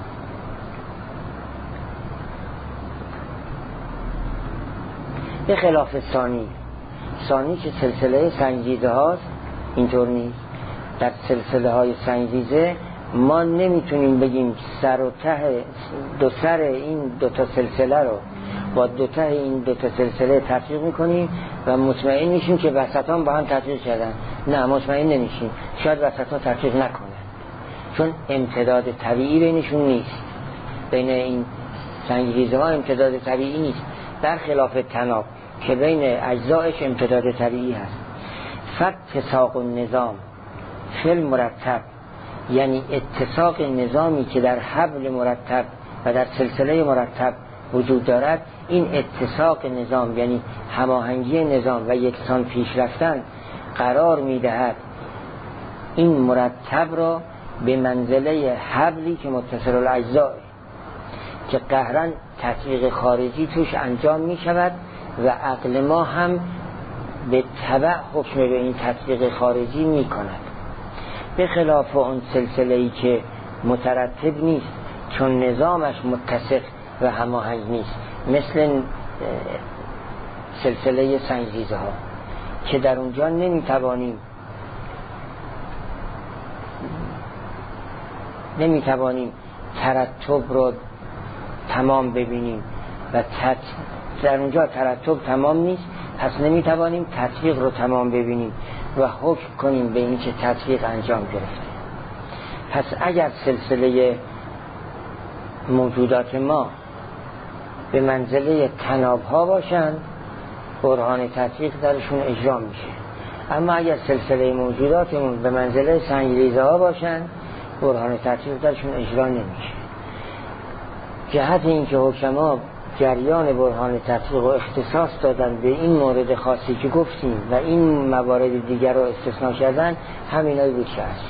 به خلاف ثانی، ثانی که سلسله سنگیزه هاست اینطور نیست. در سلسله های سنگیزه ما نمیتونیم بگیم سر و ته دو سر این دو تا سلسله رو با دو ته این دو تا سلسله تطبیق میکنیم و مطمئن میشیم که وسطان با هم تطبیق کردن. نه، مطمئن نمیشیم، شاید وسطان تطبیق نکنه چون امتداد طبیعی بینشون نیست. بین این سنگیزه ها امتداد طبیعی نیست، در خلاف تناب که بین اجزایش امتداد طبیعی هست. فاتساق النظام فی المرتب یعنی اتساق نظامی که در حبل مرتب و در سلسله مرتب وجود دارد، این اتساق نظام یعنی هماهنگی نظام و یکسان پیش رفتن قرار میدهد این مرتب را به منزله حبلی که متصل الاجزا که قهرن تطبیق خارجی توش انجام می شود و عقل ما هم به تبع حکم به این تطبیق خارجی می کند، به خلاف اون سلسله‌ای که مترتب نیست چون نظامش متسق و هماهنگ نیست، مثل سلسله سنگریزه ها که در اونجا نمی توانیم نمی توانیم ترتب رو تمام ببینیم و تط... در اونجا ترتب تمام نیست، پس نمیتوانیم تطبیق رو تمام ببینیم و حکم کنیم به این که تطبیق انجام گرفته. پس اگر سلسله موجودات ما به منزله تناب ها باشند، برهان تطبیق درشون اجرا میشه. اما اگر سلسله موجوداتمون به منزله سنگریزه ها باشند، برهان تطبیق درشون اجرا نمیشه. جهت این که حکما جریان برهان تطبیق و اختصاص دادن به این مورد خاصی که گفتیم و این موارد دیگر رو استثناء کردن، همینایی بود که هست.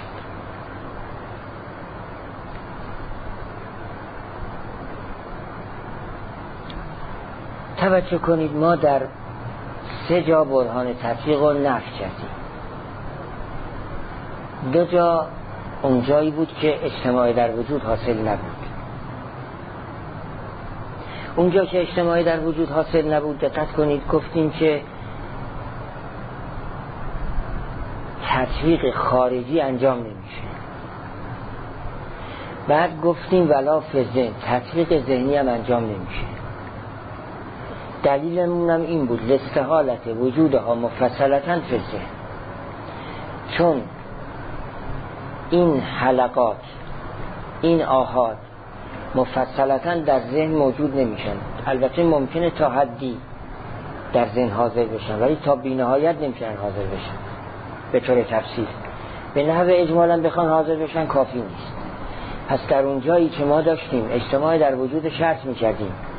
توجه کنید، ما در سه جا برهان تطبیق رو نفی کردیم. دو جا اونجایی بود که اجتماعی در وجود حاصل نبود. اونجا که اجتماعی در وجود حاصل نبود، دقت کنید گفتیم که تطبیق خارجی انجام نمیشه. بعد گفتیم ولا فی ذهن، تطبیق ذهنی هم انجام نمیشه. دلیلمون هم این بود لاستحالت وجودها مفصلتاً فی ذهن، چون این حلقات، این آحاد مفصلتاً در ذهن موجود نمیشن. البته ممکنه تا حدی در ذهن حاضر بشن ولی تا بی‌نهایت نمیشن حاضر بشن به طور تفصیل. به نحو اجمالاً بخوان حاضر بشن کافی نیست. پس در اون جایی که ما داشتیم اجتماع در وجود شرط میکردیم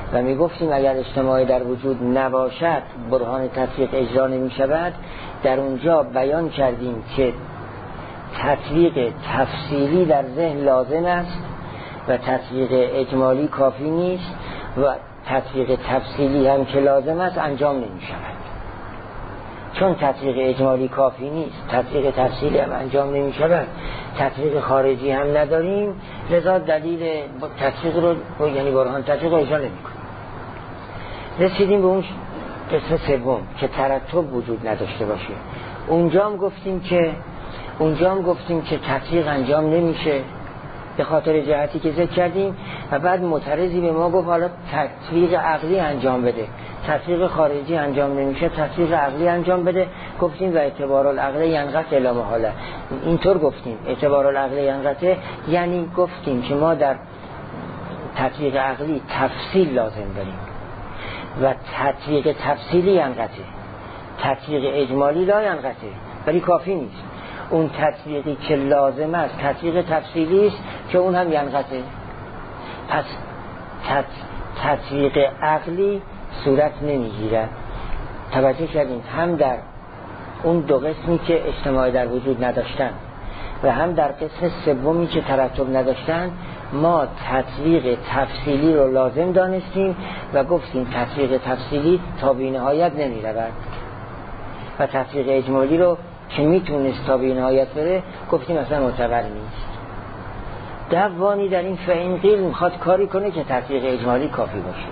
و می گفتیم اگر اجتماعی در وجود نباشد برهان تطبیق اجرا نمی شود. در اونجا بیان کردیم که تطبیق تفصیلی در ذهن لازم است و تطبیق اجمالی کافی نیست و تطبیق تفصیلی هم که لازم است انجام نمی شود. چون تطبیق اجمالی کافی نیست، تطبیق تفصیلی هم انجام نمی شود، تطبیق خارجی هم نداریم، لذا دلیل تطبیق رو یعنی برهان تطبیق رو اجرا نمی کنیم. رسیدیم به اون قسم سوم که ترتب وجود نداشته باشه. اونجا هم گفتیم که اونجا هم گفتیم که تطبیق انجام نمیشه به خاطر جهتی که ذکر کردیم و بعد معترضی به ما گفت حالا تطبیق عقلی انجام بده، تطبیق خارجی انجام نمیشه، تطبیق عقلی انجام بده. گفتیم و اعتبار العقل ینقطع الی محاله. اینطور گفتیم اعتبار العقل ینقطع یعنی گفتیم که ما در تطبیق عقلی تفصیل لازم داریم و تطبیق تفصیلی ینقطع، تطبیق اجمالی لا ینقطع، ولی کافی نیست. اون تطبیقی که لازم است تطبیق تفصیلی است که اون هم ینقطع. پس تط... تطبیق عقلی صورت نمیگیرد. توجه کردیم هم در اون دو قسمی که اجتماعی در وجود نداشتن و هم در قسم سومی که ترتب نداشتن ما تطبیق تفصیلی رو لازم دانستیم و گفتیم تطبیق تفصیلی تا بی نهایت نمی رود و تطبیق اجمالی رو که میتونست تا بی نهایت بره گفتیم اصلا معتبر نیست. دوانی در این فعین قیل میخواد کاری کنه که تطبیق اجمالی کافی باشه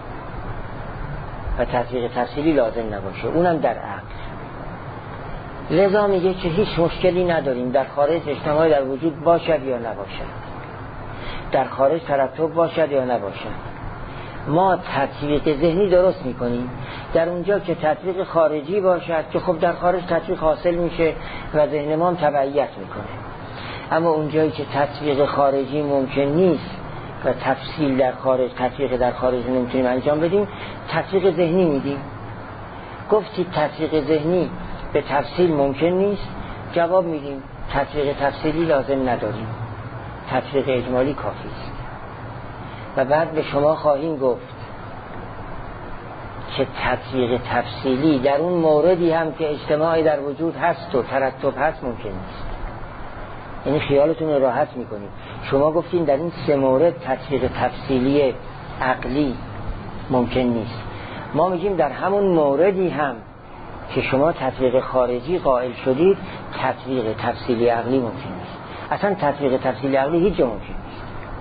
و تطبیق تفصیلی لازم نباشه، اونم در عقل. لذا میگه که هیچ مشکلی نداریم در خارج اجتماعی در وجود باشد یا نباشد، در خارج ترتب باشد یا نباشد، ما تطبیق ذهنی درست میکنیم در اونجا که تطبیق خارجی باشد که خب در خارج تطبیق حاصل میشه و ذهن ما هم تبعیت میکنه. اما اونجایی که تطبیق خارجی ممکن نیست و تفصیل در خارج تطبیق در خارج نمیتونیم انجام بدیم، تطبیق ذهنی میدیم. گفتید تطبیق ذهنی به تفصیل ممکن نیست، جواب میدیم تطبیق تفصیلی لازم نداریم، تطبیق اجمالی کافی است. و بعد به شما خواهیم گفت که تطبیق تفصیلی در اون موردی هم که اجتماعی در وجود هست و ترتب هست ممکن نیست. یعنی خیالتون رو راحت میکنید. شما گفتین در این سه مورد تطبیق تفصیلی عقلی ممکن نیست، ما میگیم در همون موردی هم که شما تطبیق خارجی قائل شدید تطبیق تفصیلی عقلی ممکن نیست. اصلا تطبیق تفصیلی عقلی هیچ جا ممکن نیست،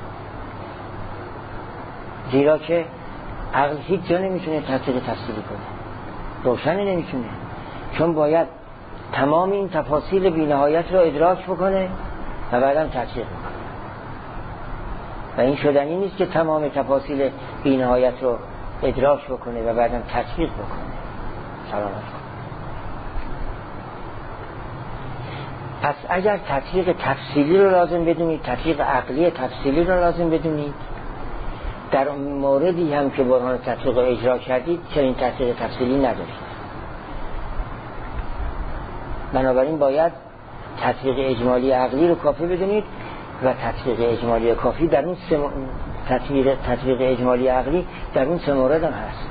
زیرا که عقل هیچ جا نمیتونه تطبیق تفصیلی کنه، روشنی نمیتونه، چون باید تمام این تفاصیل بی‌نهایت رو ادراک بکنه و بعدم تطبیق بکنه و این شدنی نیست که تمام تفاصیل بی‌نهایت رو ادراک بکنه و بعدم تطبیق بکنه. سلامت کن. پس اگر تطبیق تفصیلی رو لازم بدونید، تطبیق عقلی تفصیلی رو لازم بدونید، در موردی هم که برهان تطبیق رو اجرا کردید چنین تطبیق تفصیلی ندارید. بنابراین باید تطبیق اجمالی عقلی رو کافی بدونید و تطبیق اجمالی کافی در اون سم... تطبیق تطبیق اجمالی عقلی در اون سه مورد هم هست،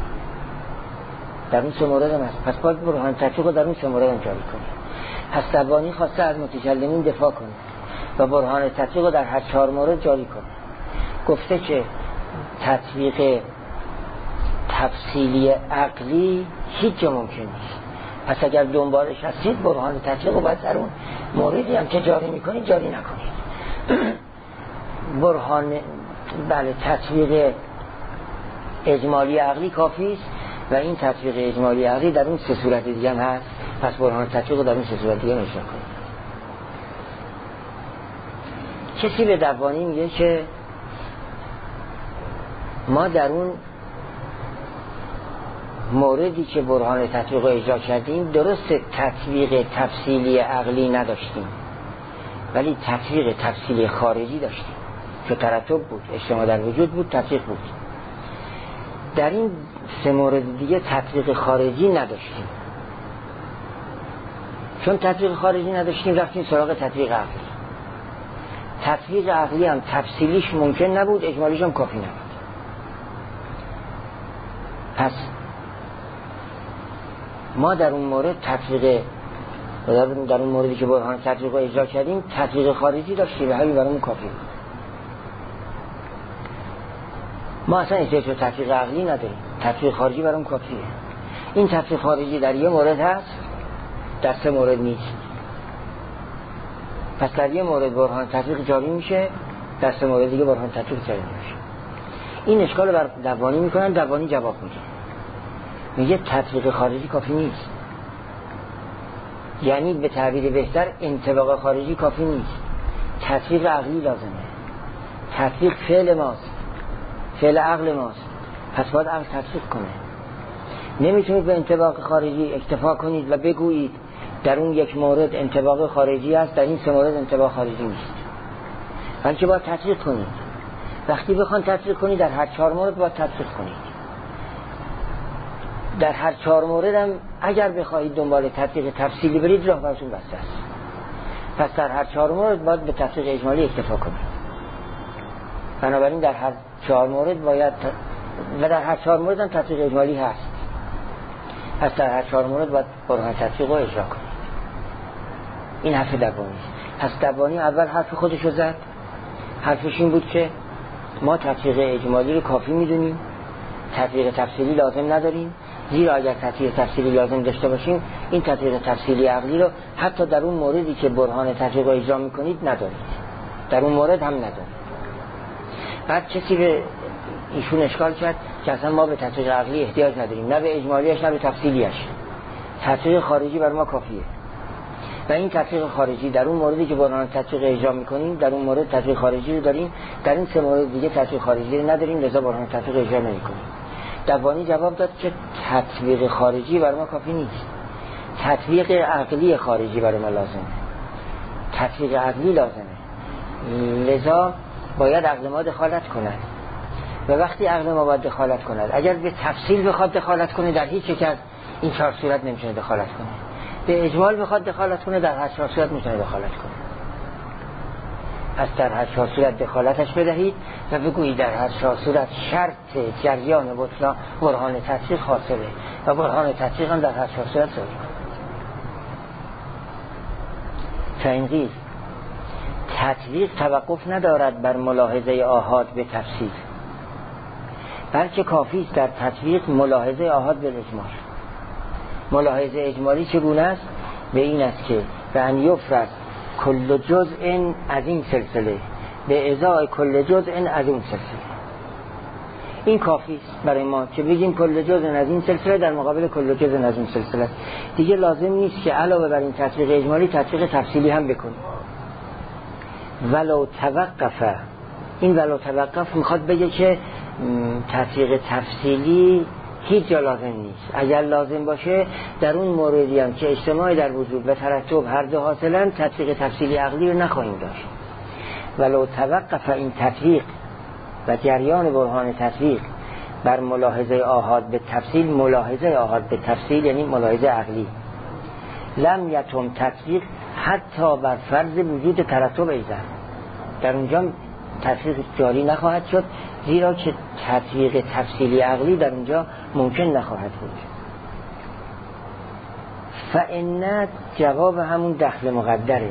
در اون سه مورد هم هست. پس باید برهان تطبیق رو در اون سه مورد هم جاری کنید. پس تبانی خواسته از متکلمین دفاع کنه و برهان تطبیق رو در هر چهار مورد جاری کنه. گفته که تطبیق تفصیلی عقلی هیچ جا ممکن نیست. پس اگر دنبالش هستید برهان تطبیق رو باید در اون موردی هم که جاری میکنید جاری نکنید. برهان بله تطبیق اجمالی عقلی کافی است و این تطبیق اجمالی عقلی در اون سه صورت دیگه هم هست. پس برهان تطبیق رو در اون سه صورت دیگه اجرا کنید. کسی به دوانی میگه که ما در اون موردی که برهان تطبیق رو اجرا کردیم درست تطبیق تفصیلی عقلی نداشتیم ولی تطبیق تفصیلی خارجی داشتیم که ترتب بود، اجتماع در وجود بود، تطبیق بود. در این سه مورد دیگه تطبیق خارجی نداشتیم. چون تطبیق خارجی نداشتیم رفتیم سراغ تطبیق عقلی. تطبیق عقلی هم تفصیلیش ممکن نبود، اجمالیش هم کافی نبود. ما در اون مورد تطبیق در اون موردی که برهان تطبیق رو اجرا کردیم تطبیق خارجی داشتیم و همین برامون کافی بود. ما اصلا احتیاج به تطبیق عقلی نداریم، تطبیق خارجی برامون کافیه. این تطبیق خارجی در یه مورد هست، در سه مورد نیست. پس در یه مورد برهان تطبیق جاری میشه، در سه مورد دیگه برهان تطبیق جاری نمیشه. این اشکال بر دوانی میکنن، دوانی جواب میده، میگه تطبیق خارجی کافی نیست. یعنی به تعبیر بهتر انطباق خارجی کافی نیست، تطبیق عقلی لازمه. تطبیق فعل ماست، فعل عقل ماست، پس باید عقل تطبیق کنه. نمیتونید به انطباق خارجی اکتفا کنید و بگویید در اون یک مورد انطباق خارجی است، در این سه مورد انطباق خارجی نیست، بلکه باید تطبیق کنید. وقتی بخوان تطبیق کنید در هر چهار مورد باید تطبیق کنید. در هر چهار مورد هم اگر بخواهید دنبال تطبیق تفصیلی برید راه براتون بسته است. پس در هر چهار مورد باید به تطبیق اجمالی اکتفا کنید. بنابراین در هر چهار مورد باید و در هر چهار مورد هم تطبیق اجمالی هست. پس در هر چهار مورد باید برهان تطبیق رو اجرا کنید. این حرف دوانی است. پس دوانی اول حرف خودش رو زد. حرفش این بود که ما تطبیق اجمالی رو کافی میدونیم، تطبیق تفصیلی لازم نداریم، زیرا اگر تطبیق تفصیلی لازم داشته باشیم این تطبیق تفصیلی عقلی رو حتی در اون موردی که برهان تطبیق رو اجرا میکنید ندارید، در اون مورد هم ندارید. بعد کسی به ایشون اشکال کرد که اصلا ما به تطبیق عقلی احتیاج نداریم، نه به اجمالیش نه به تفصیلیش، تطبیق خارجی بر ما کافیه. و این تطبیق خارجی در اون موردی که برهان تطبیق اجرا میکنیم در اون مورد تطبیق خارجی رو داریم، در این سه مورد دیگه تطبیق خارجی رو نداریم، لذا برهان تطبیق اجرا نمیکنیم. دوانی جواب داد که تطبیق خارجی بر ما کافی نیست، تطبیق عقلی خارجی بر ما لازمه، تطبیق عقلی لازمه، لذا باید عقل ما دخالت کند. و وقتی عقل ما باید دخالت کند، اگر به تفصیل بخواد دخالت کنه در هیچ یک از این چهار صورت نمیتونه دخالت کنه، به اجمال بخواد دخالت کنه در هر چهار صورت میتونه دخالت کنه. پس در هر چهار صورت دخالتش بدهید و بگویید در هر چهار صورت شرط جریان بطلان برهان تطبیق حاصله و برهان تطبیق هم در هر چهار صورت ظاهر کنید. فانگیز تطبیق توقف ندارد بر ملاحظه آحاد به تفصیل، بلکه کافی است در تطبیق ملاحظه آحاد به اجمال. ملاحظه اجمالی چگونه است؟ به این است که به ان یفرض کل جزء از این سلسله به ازای کل جزء از اون سلسله. این کافی است برای ما که بگیم کل جزء از این سلسله در مقابل کل جزء از اون سلسله. دیگه لازم نیست که علاوه بر این تطبیق اجمالی تطبیق تفصیلی هم بکنیم. ولو توقف، این ولو توقف میخواد بگه که تطبیق تفصیلی هیچ جا لازم نیست. اگر لازم باشه در اون موردی هم که اجتماع در وجود و ترتب هر دو حاصلن تطبیق تفصیلی عقلی رو نخواهیم داشت. ولو توقف این تطبیق و جریان برهان تطبیق بر ملاحظه آحاد به تفصیل، ملاحظه آحاد به تفصیل یعنی ملاحظه عقلی، لم یتم تطبیق حتی بر فرض وجود ترتب ایضا، در اونجا تطبیق جاری نخواهد شد، زیرا که تطبیق تفصیلی عقلی در اونجا ممکن نخواهد بود. فإن جواب همون دخل مقدره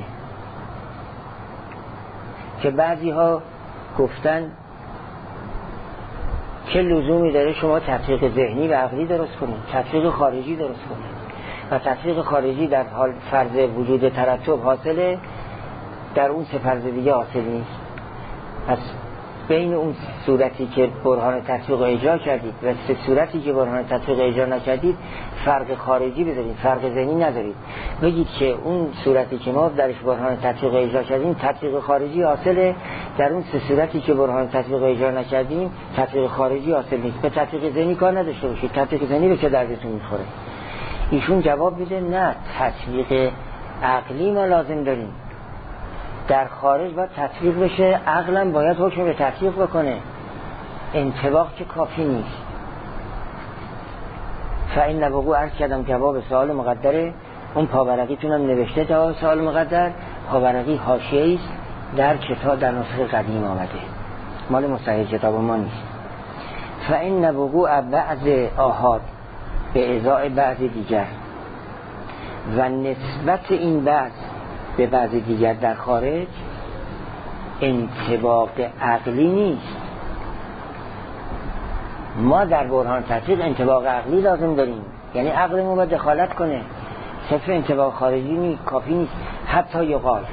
که بعضی ها گفتن که لزومی داره شما تطبیق ذهنی و عقلی درست کنید، تطبیق خارجی درست کنید و تطبیق خارجی در حال فرض وجود ترتب حاصله، در اون سه فرض دیگه حاصل نیست. پس بین اون صورتی که برهان تطبیق اجرا کردید و سه صورتی که برهان تطبیق اجرا نکردید فرق خارجی بذارید، فرق ذهنی نذارید. بگید که اون صورتی که ما درش برهان تطبیق اجرا کردیم تطبیق خارجی حاصله، در اون سه صورتی که برهان تطبیق اجرا نکردیم تطبیق خارجی حاصل نیست. به تطبیق ذهنی کار نداشته باشید، تطبیق ذهنی به چه دردتون میخوره؟ ایشون جواب میده نه، تطبیق عقلی ما لازم داریم، در خارج باید تطبیق بشه، عقلم باید حکم به تطبیق بکنه، انطباق که کافی نیست. فإن وقوع عرض کردم جواب سوال مقدره، اون پاورقی تونم نوشته جواب سوال مقدر، پاورقی حاشیه‌ای است در کتاب در نسخه قدیم آمده، مال مصحح کتاب ما نیست. فإن وقوع بعض آحاد به ازای بعض دیگر، و نسبت این بحث به بعض دیگر در خارج انطباق عقلی نیست. ما در برهان تطبیق انطباق عقلی لازم داریم، یعنی عقلمون باید دخالت کنه. صرف انطباق خارجی نیست، کافی نیست. حتی یقال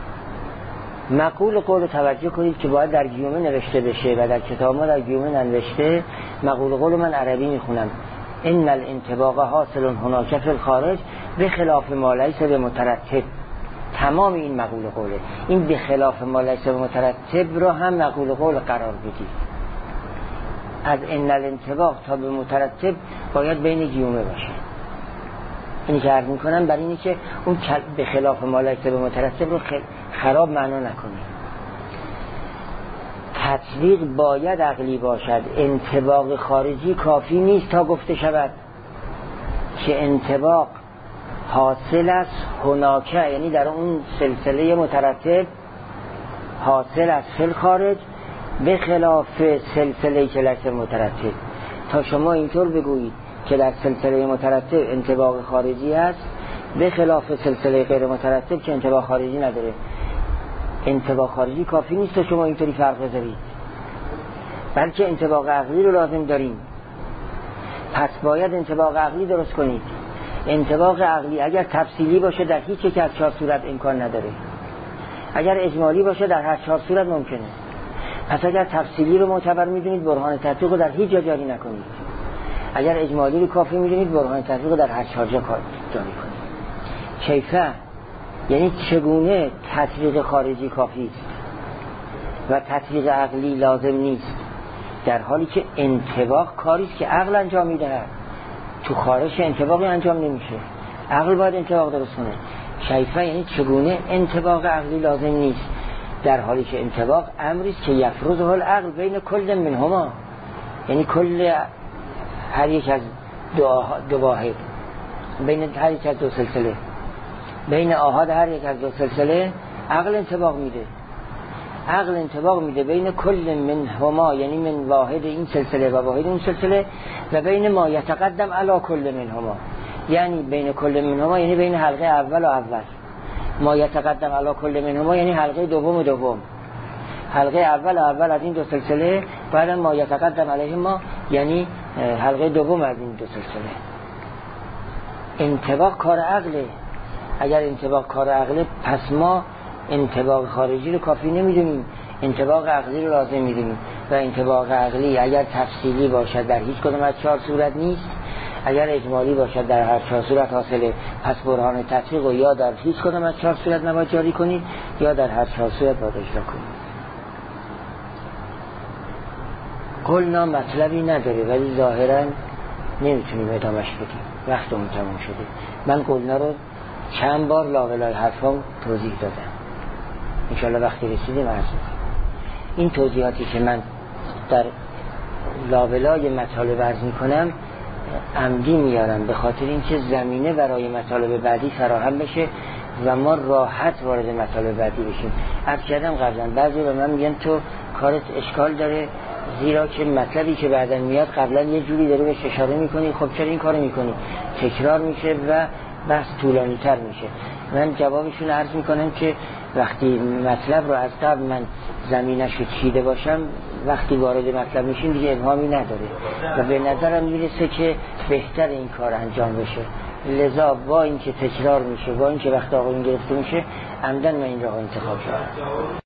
مقول قول توجه کنید که باید در گیومه نوشته بشه و در کتاب ما در گیومه ننوشته. مقول قول من عربی میخونم: ان الانطباق حاصل هناك فی الخارج بخلاف ما لیس بمترتب. تمام این مقول قوله. این بخلاف ما لیس بمترتب رو هم مقول قول قرار بدید. از ان الانطباق تا به مترتب باید بین گیومه باشه. اینی که عرض میکنم برای اینی که اون به خلاف ما لیس بمترتب رو خراب معنا نکنید. تطبیق باید عقلی باشد. انطباق خارجی کافی نیست تا گفته شود که انطباق حاصل است هناکه، یعنی در اون سلسله مترتب حاصل است فی الخارج به خلاف سلسله که لیس مترتب. تا شما اینطور بگویید که در سلسله مترتب انطباق خارجی است به خلاف سلسله غیر مترتب که انطباق خارجی نداره. انطباق خارجی کافی نیست تا شما اینطوری فرق بذارید، بلکه انطباق عقلی رو لازم داریم. پس باید انطباق عقلی درست کنید. انطباق عقلی اگر تفصیلی باشه در هیچ یک از چهار صورت امکان نداره. اگر اجمالی باشه در هر چهار صورت ممکنه. پس اگر تفصیلی رو معتبر میدونید برهان تطبیق رو در هیچ جا جاری نکنید. اگر اجمالی رو کافی میدونید برهان تطبیق رو در هر چهار جا جاری کنید. کیفه یعنی چگونه تطبیق خارجی کافی است و تطبیق عقلی لازم نیست، در حالی که انطباق کاری است که عقل انجام میدهد. تو خارج انطباقی انجام نمیشه، عقل باید انطباق درست کنه. کیفه یعنی چگونه انطباق عقلی لازم نیست، در حالی که انطباق امری است که یفرضه العقل بین کل منهما، یعنی کل هر یک از دو, دو واحد، بین هر یک از دو سلسله، بین آحاد هر یک از دو سلسله عقل انطباق میده. عقل انطباق میده بین کل منهما، یعنی من واحد این سلسله و واحد اون سلسله، و بین ما یتقدم علی کل منهما، یعنی بین کل منهما یعنی بین حلقه اول و اول. ما یتقدم علی کل منهما یعنی حلقه دوم و دوم. حلقه اول و اول از این دو سلسله، بعد ما یتقدم علیهما یعنی حلقه دوم از این دو سلسله. انطباق کار عقله. اگر انطباق کار عقله، پس ما انطباق خارجی رو کافی نمیدونیم، انطباق عقلی رو لازم میدونیم. و انطباق عقلی اگر تفصیلی باشد در هیچ کدام از چهار صورت نیست، اگر اجمالی باشد در هر چهار صورت حاصله. پس برهان تطبیق رو یا در هیچ کدام از چهار صورت نباید جاری کنید یا در هر چهار صورت باید اجرا کنید. قلنا مطلبی نداره ولی ظاهرا نمیتونیم ادامش بدیم، وقتمون تموم شده. من قلنا رو چند بار لاولای حرفام توضیح دادم، انشاءالله وقتی رسیدیم عرض می‌کنم. این توضیحاتی که من در لاولای مطالب عرض میکنم عمدی میارم به خاطر اینکه زمینه برای مطالب بعدی فراهم بشه و ما راحت وارد مطالب بعدی بشیم. عرض کردم قبلا بعضی به من میگن تو کارت اشکال داره، زیرا که مطلبی که بعداً میاد قبلا یه جوری داره بهش اشاره میکنی، خب چرا این کارو میکنی؟ تکرار میشه و بحث طولانی تر میشه. من جوابشون عرض میکنم که وقتی مطلب رو از قبل من زمینش رو چیده باشم، وقتی وارد مطلب میشیم دیگه ابهامی نداره و به نظرم میرسه که بهتر این کار انجام بشه. لذا با این که تکرار میشه، با این که وقت آقایون گرفته میشه، عمدن من این راه انتخاب کردم.